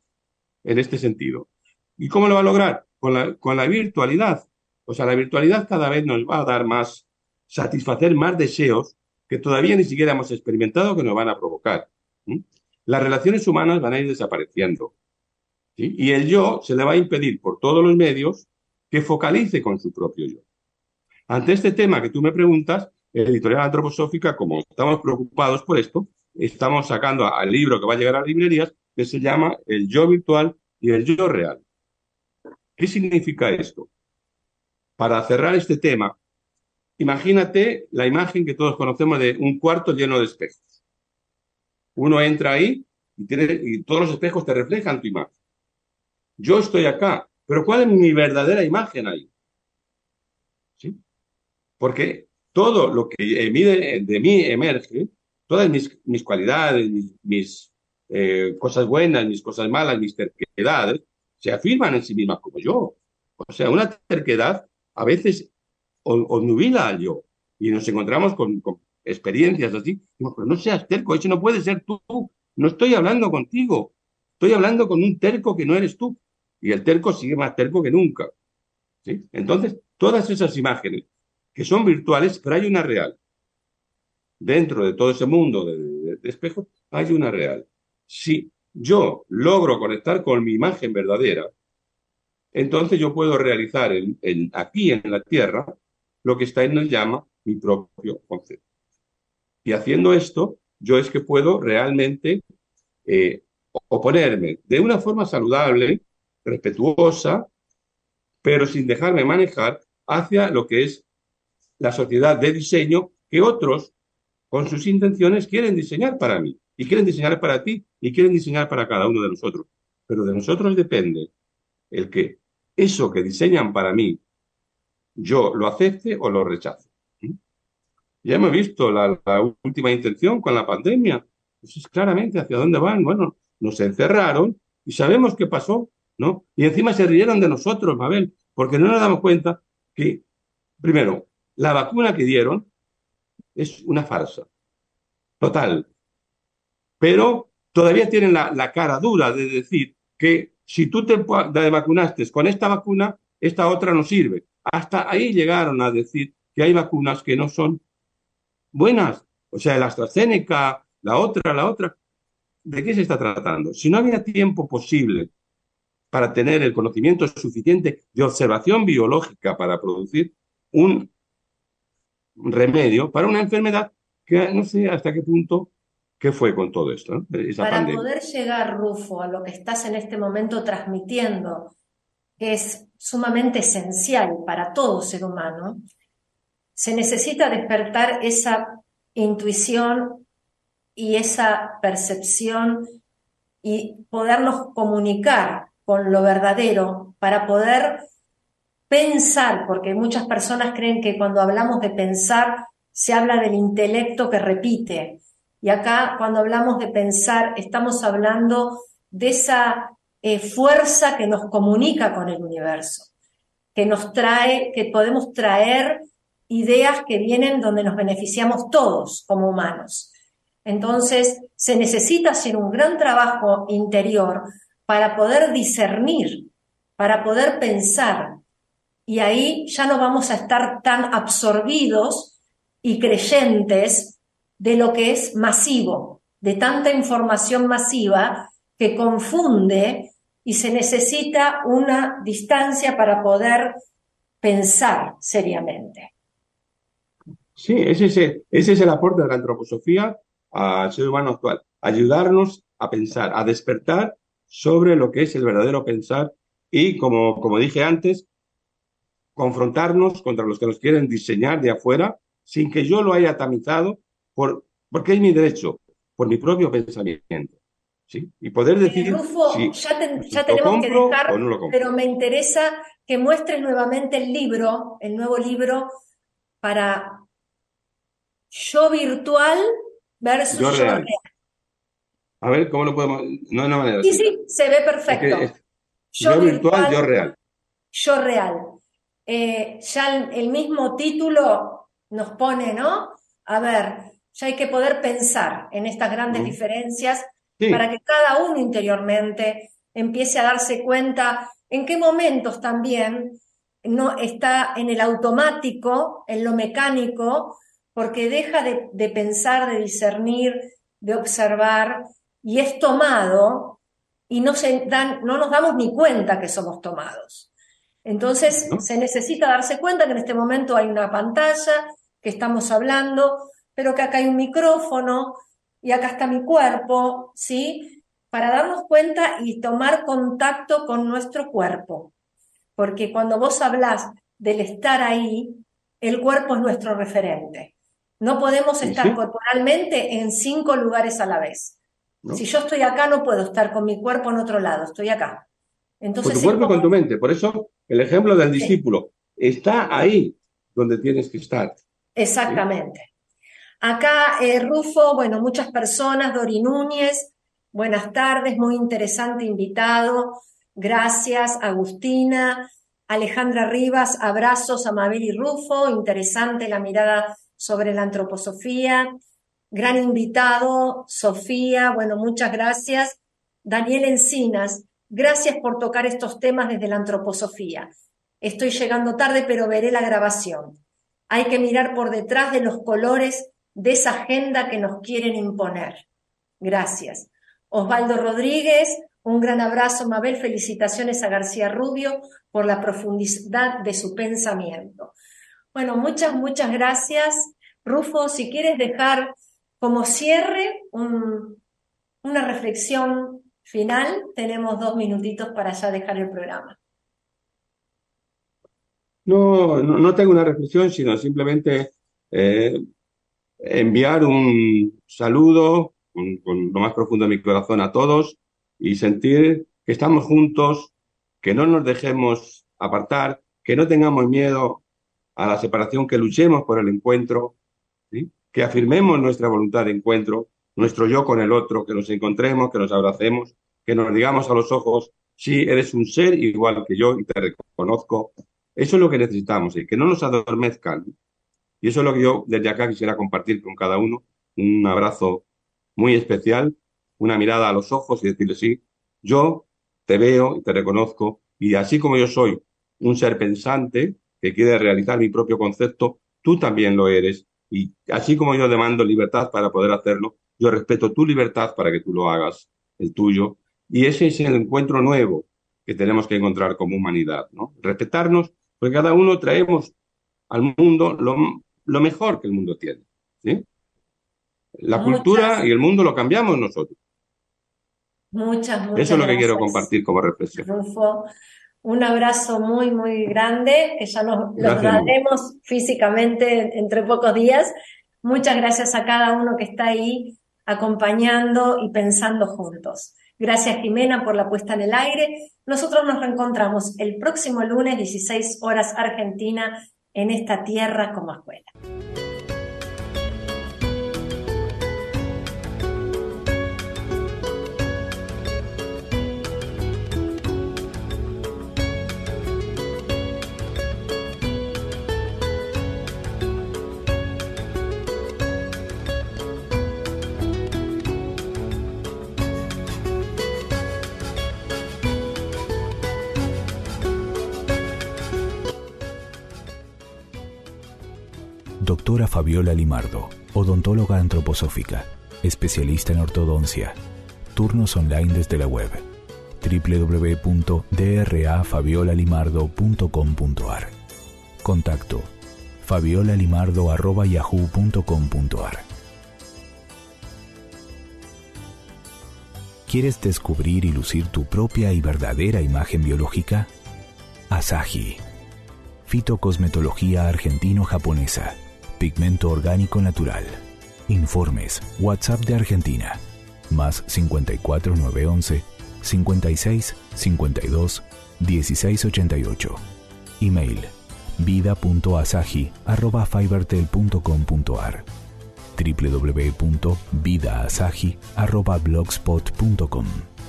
en este sentido. ¿Y cómo lo va a lograr? Con la virtualidad. O sea, la virtualidad cada vez nos va a dar más, satisfacer más deseos que todavía ni siquiera hemos experimentado que nos van a provocar. ¿Sí? Las relaciones humanas van a ir desapareciendo. ¿Sí? Y el yo se le va a impedir por todos los medios que focalice con su propio yo. Ante este tema que tú me preguntas, Editorial Antroposófica, como estamos preocupados por esto, estamos sacando al libro que va a llegar a las librerías, que se llama El yo virtual y el yo real. ¿Qué significa esto? Para cerrar este tema, imagínate la imagen que todos conocemos de un cuarto lleno de espejos. Uno entra ahí y todos los espejos te reflejan tu imagen. Yo estoy acá, pero ¿cuál es mi verdadera imagen ahí? ¿Sí? Porque todo lo que de mí emerge, todas mis cualidades, mis cosas buenas, mis cosas malas, mis terquedades, se afirman en sí mismas como yo. O sea, una terquedad a veces os nubila al yo. Y nos encontramos con experiencias así. Digo, pero no seas terco, eso no puede ser tú. No estoy hablando contigo. Estoy hablando con un terco que no eres tú. Y el terco sigue más terco que nunca. ¿Sí? Entonces, todas esas imágenes que son virtuales, pero hay una real. Dentro de todo ese mundo de espejos, hay una real. Si yo logro conectar con mi imagen verdadera, entonces yo puedo realizar aquí en la Tierra lo que Steiner nos llama mi propio concepto. Y haciendo esto, yo es que puedo realmente oponerme de una forma saludable, respetuosa, pero sin dejarme manejar hacia lo que es la sociedad de diseño que otros, con sus intenciones, quieren diseñar para mí, y quieren diseñar para ti, y quieren diseñar para cada uno de nosotros. Pero de nosotros depende el que eso que diseñan para mí, yo lo acepte o lo rechace. Ya hemos visto la última intención con la pandemia. Pues es claramente hacia dónde van. Bueno, nos encerraron y sabemos qué pasó, ¿no? Y encima se rieron de nosotros, Mabel, porque no nos damos cuenta que, primero, la vacuna que dieron es una farsa, total. Pero todavía tienen la cara dura de decir que si tú te vacunaste con esta vacuna, esta otra no sirve. Hasta ahí llegaron a decir que hay vacunas que no son buenas. O sea, la AstraZeneca, la otra. ¿De qué se está tratando? Si no había tiempo posible para tener el conocimiento suficiente de observación biológica para producir un remedio para una enfermedad que no sé hasta qué punto, qué fue con todo esto, ¿no? Esa Para pandemia. poder llegar, Rufo, a lo que estás en este momento transmitiendo, que es sumamente esencial para todo ser humano, se necesita despertar esa intuición y esa percepción y podernos comunicar con lo verdadero para poder pensar, porque muchas personas creen que cuando hablamos de pensar se habla del intelecto que repite. Y acá cuando hablamos de pensar estamos hablando de esa fuerza que nos comunica con el universo, que nos trae, que podemos traer ideas que vienen donde nos beneficiamos todos como humanos. Entonces se necesita hacer un gran trabajo interior para poder discernir, para poder pensar. y ahí ya no vamos a estar tan absorbidos y creyentes de lo que es masivo, de tanta información masiva que confunde y se necesita una distancia para poder pensar seriamente. Sí, ese es el aporte de la antroposofía al ser humano actual. Ayudarnos a pensar, a despertar sobre lo que es el verdadero pensar y, como dije antes, confrontarnos contra los que nos quieren diseñar de afuera sin que yo lo haya tamizado porque es mi derecho, por mi propio pensamiento. ¿Sí? Y poder decir Rufo, si ya lo tenemos que compro dejar, o no lo compro. pero me interesa que muestres nuevamente el nuevo libro para yo virtual versus Yo yo real. real. A ver, ¿cómo lo podemos...? No de una manera Sí, así. sí, se ve perfecto. Yo virtual, yo real. Yo real. Ya el mismo título nos pone, ¿no? A ver, ya hay que poder pensar en estas grandes diferencias Sí. para que cada uno interiormente empiece a darse cuenta en qué momentos también no está en el automático, en lo mecánico, porque deja de pensar, de discernir, de observar, y es tomado, y no nos damos ni cuenta que somos tomados. Entonces, ¿No? se necesita darse cuenta que en este momento hay una pantalla, que estamos hablando, pero que acá hay un micrófono y acá está mi cuerpo, ¿sí? Para darnos cuenta y tomar contacto con nuestro cuerpo. Porque cuando vos hablás del estar ahí, el cuerpo es nuestro referente. No podemos estar corporalmente en 5 lugares a la vez. ¿No? Si yo estoy acá, no puedo estar con mi cuerpo en otro lado, estoy acá. Entonces, con tu cuerpo y con tu mente. Por eso el ejemplo del discípulo está ahí donde tienes que estar. Exactamente. ¿Sí? Acá, Rufo, bueno, muchas personas, Dori Núñez, buenas tardes, muy interesante invitado. Gracias, Agustina. Alejandra Rivas, abrazos a Mabel y Rufo, interesante la mirada sobre la antroposofía. Gran invitado, Sofía, bueno, muchas gracias. Daniel Encinas, gracias por tocar estos temas desde la antroposofía. Estoy llegando tarde, pero veré la grabación. Hay que mirar por detrás de los colores de esa agenda que nos quieren imponer. Gracias. Osvaldo Rodríguez, un gran abrazo, Mabel, felicitaciones a García Rubio por la profundidad de su pensamiento. Bueno, muchas gracias. Rufo, si quieres dejar como cierre una reflexión final, tenemos 2 minutitos para ya dejar el programa. No tengo una reflexión, sino simplemente enviar un saludo con lo más profundo de mi corazón a todos y sentir que estamos juntos, que no nos dejemos apartar, que no tengamos miedo a la separación, que luchemos por el encuentro, ¿sí? Que afirmemos nuestra voluntad de encuentro, nuestro yo con el otro, que nos encontremos, que nos abracemos, que nos digamos a los ojos, sí, eres un ser igual que yo y te reconozco. Eso es lo que necesitamos, y que no nos adormezcan. Y eso es lo que yo desde acá quisiera compartir con cada uno. Un abrazo muy especial, una mirada a los ojos y decirle, sí, yo te veo y te reconozco. Y así como yo soy un ser pensante que quiere realizar mi propio concepto, tú también lo eres. Y así como yo demando libertad para poder hacerlo, yo respeto tu libertad para que tú lo hagas, el tuyo. Y ese es el encuentro nuevo que tenemos que encontrar como humanidad, ¿no? Respetarnos, porque cada uno traemos al mundo lo mejor que el mundo tiene, ¿sí? La cultura y el mundo lo cambiamos nosotros. Muchas Eso es lo que gracias, quiero compartir como reflexión. Rufo. Un abrazo muy grande, que ya nos daremos físicamente entre pocos días. Muchas gracias a cada uno que está ahí acompañando y pensando juntos. Gracias, Jimena, por la puesta en el aire. Nosotros nos reencontramos el próximo lunes, 16 horas Argentina, en esta tierra como escuela. Doctora Fabiola Limardo, odontóloga antroposófica, especialista en ortodoncia. Turnos online desde la web www.drafabiola.limardo.com.ar. Contacto: fabiolalimardo@yahoo.com.ar. ¿Quieres descubrir y lucir tu propia y verdadera imagen biológica? Asahi. Fitocosmetología argentino-japonesa. Pigmento orgánico natural. Informes: WhatsApp de Argentina. Más 54 911 56 52 16 88. Email: vida.asahi@fibertel.com.ar. www.vidaasahi@blogspot.com.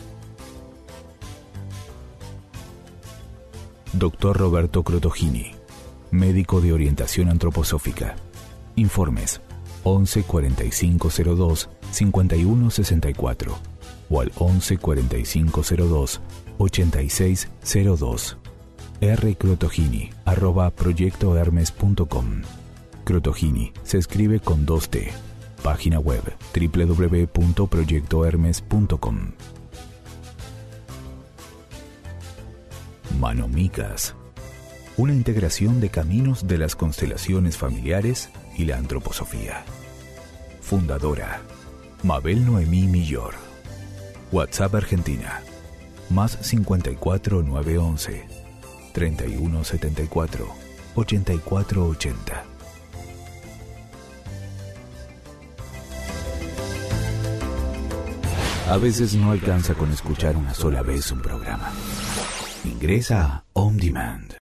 Dr. Roberto Crotogini, médico de orientación antroposófica. Informes: 11 45 02 51 64 o al 11 45 02 86 02. rcrotogini@proyectohermes.com. Crotogini se escribe con 2T. Página web: www.proyectohermes.com. Manomicas, una integración de caminos de las constelaciones familiares y la antroposofía. Fundadora: Mabel Noemí Millor. WhatsApp Argentina: más 54 911 31 74 84 80. A veces no alcanza con escuchar una sola vez un programa. Ingresa a On Demand.